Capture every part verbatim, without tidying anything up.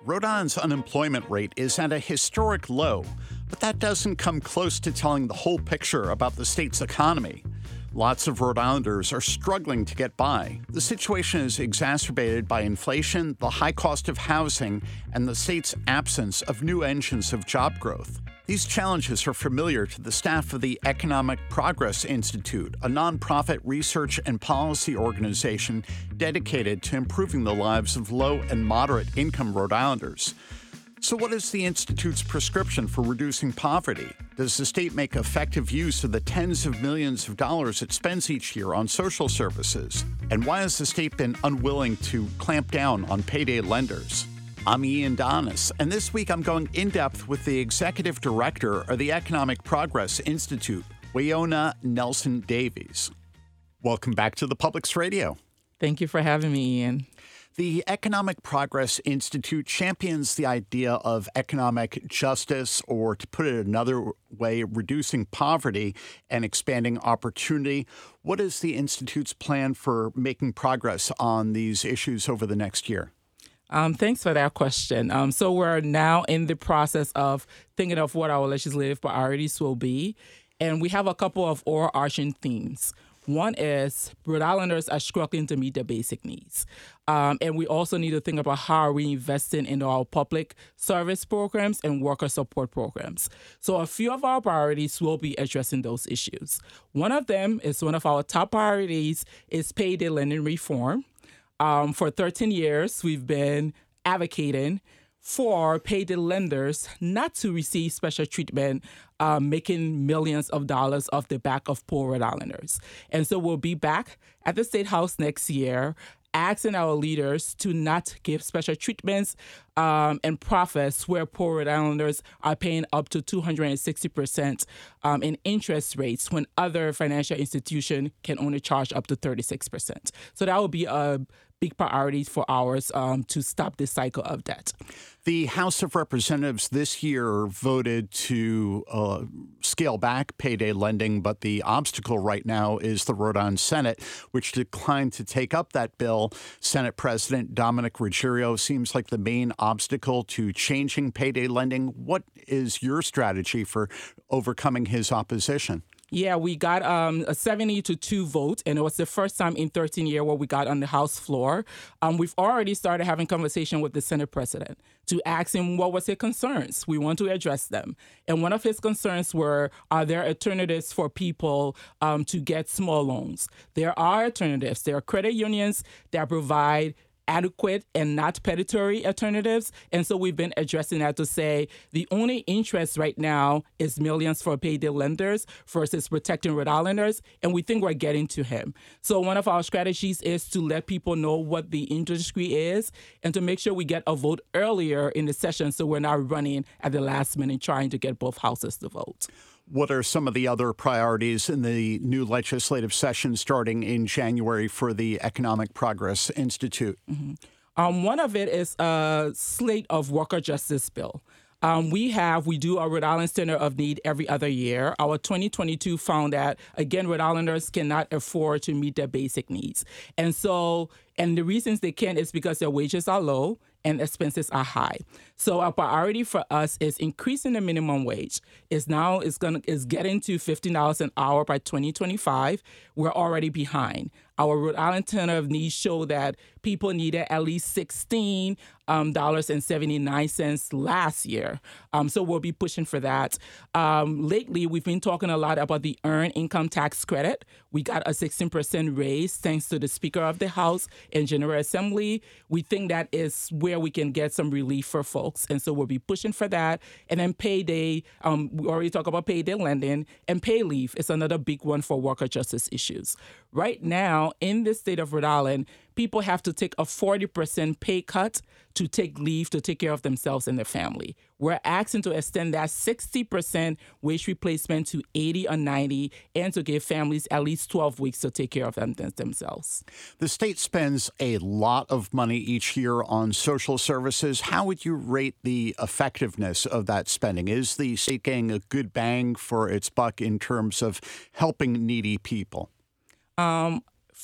Rhode Island's unemployment rate is at a historic low, but that doesn't come close to telling the whole picture about the state's economy. Lots of Rhode Islanders are struggling to get by. The situation is exacerbated by inflation, the high cost of housing, and the state's absence of new engines of job growth. These challenges are familiar to the staff of the Economic Progress Institute, a nonprofit research and policy organization dedicated to improving the lives of low and moderate income Rhode Islanders. So what is the Institute's prescription for reducing poverty? Does the state make effective use of the tens of millions of dollars it spends each year on social services? And why has the state been unwilling to clamp down on payday lenders? I'm Ian Donis, and this week I'm going in-depth with the executive director of the Economic Progress Institute, Wynonna Nelson Davies. Welcome back to the Publix Radio. Thank you for having me, Ian. The Economic Progress Institute champions the idea of economic justice, or to put it another way, reducing poverty and expanding opportunity. What is the Institute's plan for making progress on these issues over the next year? Um, thanks for that question. Um, so we're now in the process of thinking of what our legislative priorities will be, and we have a couple of overarching themes. One is Rhode Islanders are struggling to meet their basic needs. Um, and we also need to think about how are we investing in our public service programs and worker support programs. So a few of our priorities will be addressing those issues. One of them is one of our top priorities is payday lending reform. Um, for thirteen years, we've been advocating for payday lenders not to receive special treatment, uh, making millions of dollars off the back of poor Rhode Islanders. And so we'll be back at the State House next year asking our leaders to not give special treatments um, and profits where poor Rhode Islanders are paying up to two hundred sixty percent um, in interest rates when other financial institutions can only charge up to thirty-six percent. So that will be a big priority for ours um, to stop this cycle of debt. The House of Representatives this year voted to uh, scale back payday lending, but the obstacle right now is the Rhode Island Senate, which declined to take up that bill. Senate President Dominic Ruggerio seems like the main obstacle to changing payday lending. What is your strategy for overcoming his opposition? Yeah, we got um, a seventy to two vote, and it was the first time in thirteen years where we got on the House floor. Um, we've already started having conversation with the Senate President to ask him what was his concerns. We want to address them. And one of his concerns were, are there alternatives for people um, to get small loans? There are alternatives. There are credit unions that provide adequate and not predatory alternatives. And so we've been addressing that to say the only interest right now is millions for payday lenders versus protecting Rhode Islanders. And we think we're getting to him. So one of our strategies is to let people know what the industry is and to make sure we get a vote earlier in the session so we're not running at the last minute trying to get both houses to vote. What are some of the other priorities in the new legislative session starting in January for the Economic Progress Institute? Mm-hmm. Um, one of it is a slate of worker justice bill. Um, we have, we do a Rhode Island Center of Need every other year. Our twenty twenty-two found that, again, Rhode Islanders cannot afford to meet their basic needs. And so, and the reasons they can't is because their wages are low and expenses are high. So our priority for us is increasing the minimum wage. Is now is going is getting to fifteen dollars an hour by twenty twenty-five. We're already behind. Our Rhode Island Center of Need show that people needed at least sixteen dollars and seventy-nine cents last year. Um, so we'll be pushing for that. Um, lately, we've been talking a lot about the Earned Income Tax Credit. We got a sixteen percent raise thanks to the Speaker of the House and General Assembly. We think that is where we can get some relief for folks. And so we'll be pushing for that. And then payday, um, we already talked about payday lending, and pay leave is another big one for worker justice issues. Right now, in the state of Rhode Island, people have to take a forty percent pay cut to take leave to take care of themselves and their family. We're asking to extend that sixty percent wage replacement to eighty or ninety and to give families at least twelve weeks to take care of them themselves. The state spends a lot of money each year on social services. How would you rate the effectiveness of that spending? Is the state getting a good bang for its buck in terms of helping needy people? Um,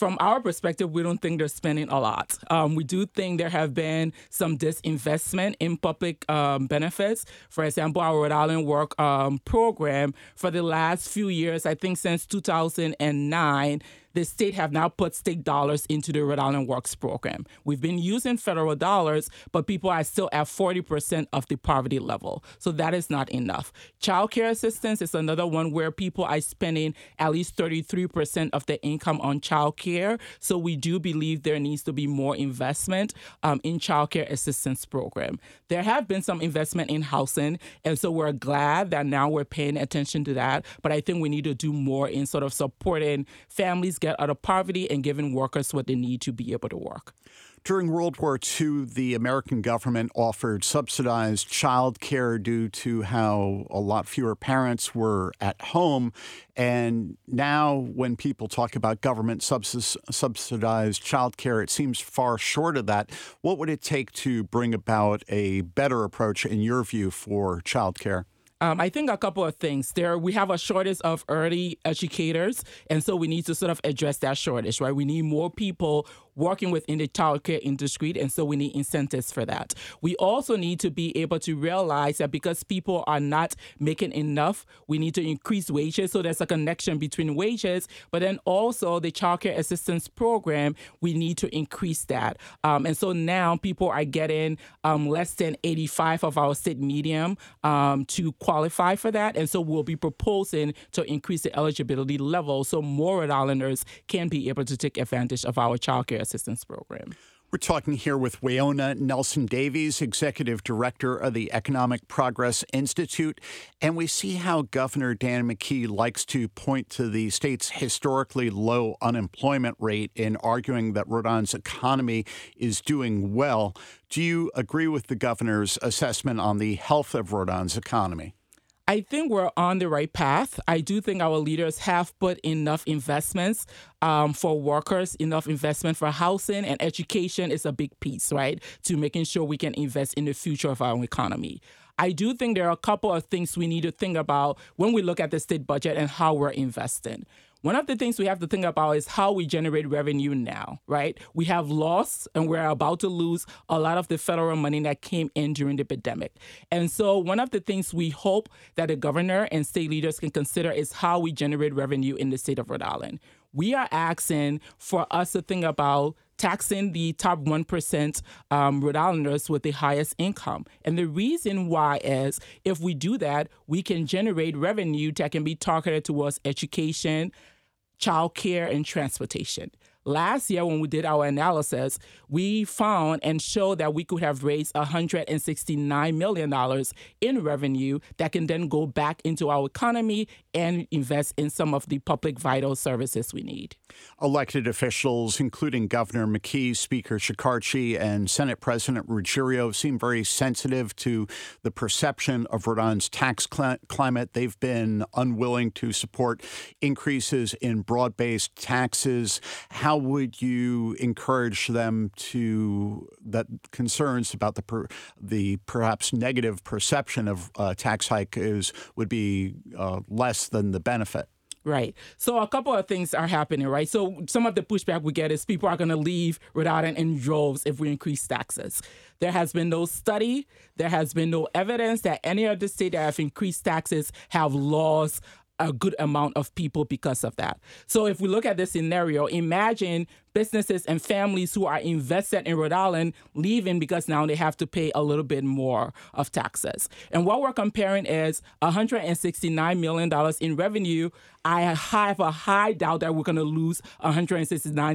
From our perspective, we don't think they're spending a lot. Um, we do think there have been some disinvestment in public um, benefits. For example, our Rhode Island Work um, program for the last few years, I think since two thousand nine, the state have now put state dollars into the Rhode Island Works program. We've been using federal dollars, but people are still at forty percent of the poverty level. So that is not enough. Child care assistance is another one where people are spending at least thirty-three percent of their income on child care. So we do believe there needs to be more investment um, in child care assistance program. There have been some investment in housing, and so we're glad that now we're paying attention to that. But I think we need to do more in sort of supporting families get out of poverty and giving workers what they need to be able to work. During World War Two, the American government offered subsidized child care due to how a lot fewer parents were at home. And now when people talk about government subs- subsidized child care, it seems far short of that. What would it take to bring about a better approach, in your view, for child care? Um, I think a couple of things. There, we have a shortage of early educators, and so we need to sort of address that shortage, right? We need more people working within the childcare industry, and so we need incentives for that. We also need to be able to realize that because people are not making enough, we need to increase wages. So there's a connection between wages, but then also the childcare assistance program, we need to increase that. Um, and so now people are getting um, less than eighty-five of our state medium um, to qualify for that. And so we'll be proposing to increase the eligibility level so more Rhode Islanders can be able to take advantage of our childcare assistance program. We're talking here with Wynonna Nelson Davies, Executive Director of the Economic Progress Institute. And we see how Governor Dan McKee likes to point to the state's historically low unemployment rate in arguing that Rhode Island's economy is doing well. Do you agree with the governor's assessment on the health of Rhode Island's economy? I think we're on the right path. I do think our leaders have put enough investments um, for workers, enough investment for housing, and education is a big piece, right, to making sure we can invest in the future of our economy. I do think there are a couple of things we need to think about when we look at the state budget and how we're investing. One of the things we have to think about is how we generate revenue now, right? We have lost and we're about to lose a lot of the federal money that came in during the pandemic. And so one of the things we hope that the governor and state leaders can consider is how we generate revenue in the state of Rhode Island. We are asking for us to think about taxing the top one percent um, Rhode Islanders with the highest income. And the reason why is if we do that, we can generate revenue that can be targeted towards education, childcare, and transportation. Last year, when we did our analysis, we found and showed that we could have raised one hundred sixty-nine million dollars in revenue that can then go back into our economy and invest in some of the public vital services we need. Elected officials, including Governor McKee, Speaker Shekarchi, and Senate President Ruggiero, seem very sensitive to the perception of Rhode Island's tax cl- climate. They've been unwilling to support increases in broad-based taxes. How would you encourage them to, that concerns about the per, the perhaps negative perception of a tax hike is would be uh, less than the benefit? Right. So a couple of things are happening, right? So some of the pushback we get is people are going to leave Rhode Island in droves if we increase taxes. There has been no study. There has been no evidence that any of the states that have increased taxes have lost a good amount of people because of that. So if we look at this scenario, imagine businesses and families who are invested in Rhode Island leaving because now they have to pay a little bit more of taxes. And what we're comparing is one hundred sixty-nine million dollars in revenue. I have a high doubt that we're going to lose one hundred sixty-nine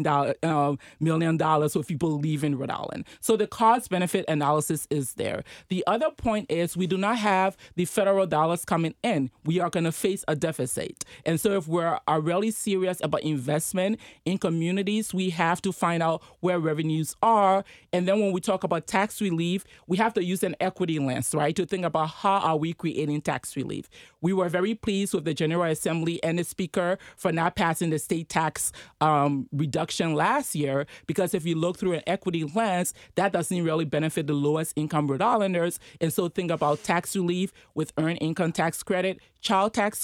million dollars with people leaving Rhode Island. So the cost-benefit analysis is there. The other point is we do not have the federal dollars coming in. We are going to face a deficit. And so if we're are really serious about investment in communities, we have to find out where revenues are. And then when we talk about tax relief, we have to use an equity lens, right, to think about how are we creating tax relief. We were very pleased with the General Assembly and the Speaker for not passing the state tax um, reduction last year, because if you look through an equity lens, that doesn't really benefit the lowest income Rhode Islanders. And so think about tax relief with earned income tax credit, child tax credit,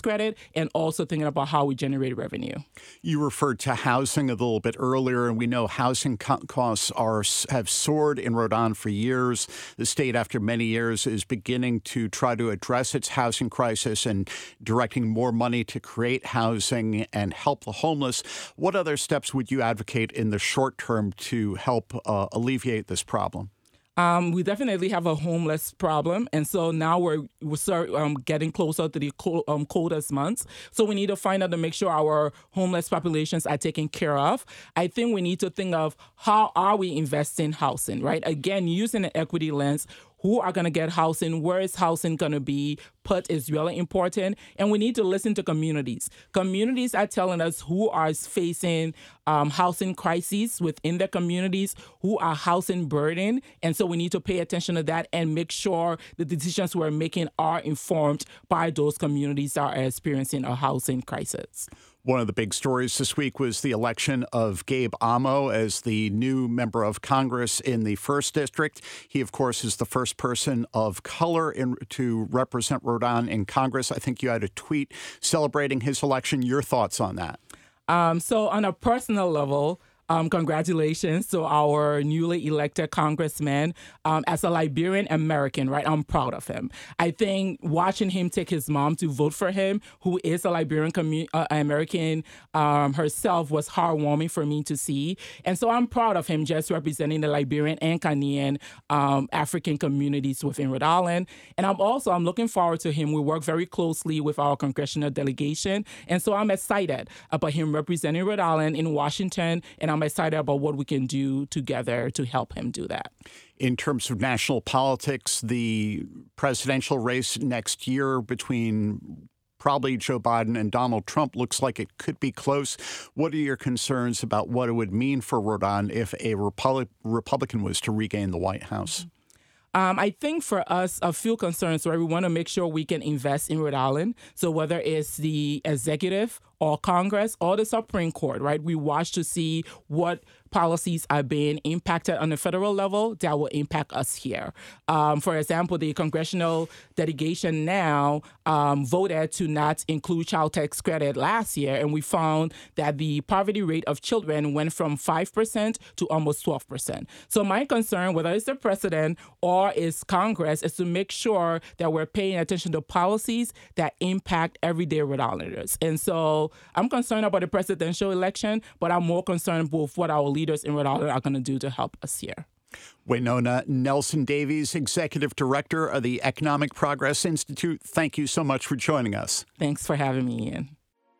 and also thinking about how we generate revenue. You referred to housing a little bit earlier, and we know housing co- costs are have soared in Rhode Island for years. The state, after many years, is beginning to try to address its housing crisis and directing more money to create housing and help the homeless. What other steps would you advocate in the short term to help uh, alleviate this problem? Um, we definitely have a homeless problem, and so now we're we're start, um, getting closer to the cold, um, coldest months. So we need to find out to make sure our homeless populations are taken care of. I think we need to think of how are we investing in housing, right? Again, using an equity lens. Who are going to get housing? Where is housing going to be put is really important. And we need to listen to communities. Communities are telling us who are facing um, housing crises within their communities, who are housing burden. And so we need to pay attention to that and make sure the decisions we're making are informed by those communities that are experiencing a housing crisis. One of the big stories this week was the election of Gabe Amo as the new member of Congress in the first District. He, of course, is the first person of color in, to represent Rhode Island in Congress. I think you had a tweet celebrating his election. Your thoughts on that? Um, so on a personal level, Um, congratulations to our newly elected congressman. Um, as a Liberian American, right, I'm proud of him. I think watching him take his mom to vote for him, who is a Liberian commu- uh, American um, herself, was heartwarming for me to see. And so I'm proud of him just representing the Liberian and Ghanaian um, African communities within Rhode Island. And I'm also, I'm looking forward to him. We work very closely with our congressional delegation. And so I'm excited about him representing Rhode Island in Washington, and I'm excited about what we can do together to help him do that. In terms of national politics, the presidential race next year between probably Joe Biden and Donald Trump looks like it could be close. What are your concerns about what it would mean for Rhode Island if a Republic, Republican was to regain the White House? Um, I think for us, a few concerns where we want to make sure we can invest in Rhode Island. So whether it's the executive or Congress or the Supreme Court, right? We watch to see what policies are being impacted on the federal level that will impact us here. Um, for example, the congressional delegation now um, voted to not include child tax credit last year, and we found that the poverty rate of children went from five percent to almost twelve percent. So my concern, whether it's the president or it's Congress, is to make sure that we're paying attention to policies that impact everyday Rhode Islanders. And so I'm concerned about the presidential election, but I'm more concerned with what our leaders in Rhode Island are going to do to help us here. Waynona Nelson Davies, Executive Director of the Economic Progress Institute, thank you so much for joining us. Thanks for having me, Ian.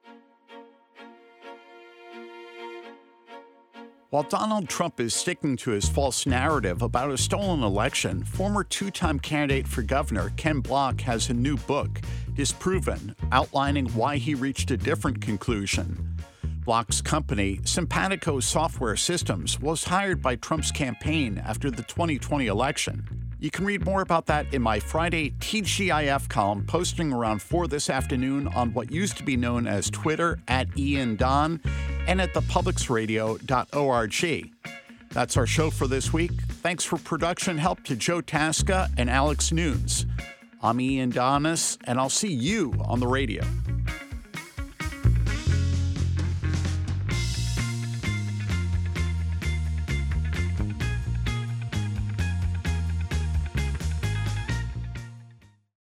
While Donald Trump is sticking to his false narrative about a stolen election, former two-time candidate for governor Ken Block has a new book, Disproven, outlining why he reached a different conclusion. Block's company, Simpatico Software Systems, was hired by Trump's campaign after the twenty twenty election. You can read more about that in my Friday T G I F column, posting around four this afternoon on what used to be known as Twitter at Ian Don and at the publics radio dot org. That's our show for this week. Thanks for production help to Joe Tasca and Alex Nunes. I'm Ian Donis, and I'll see you on the radio.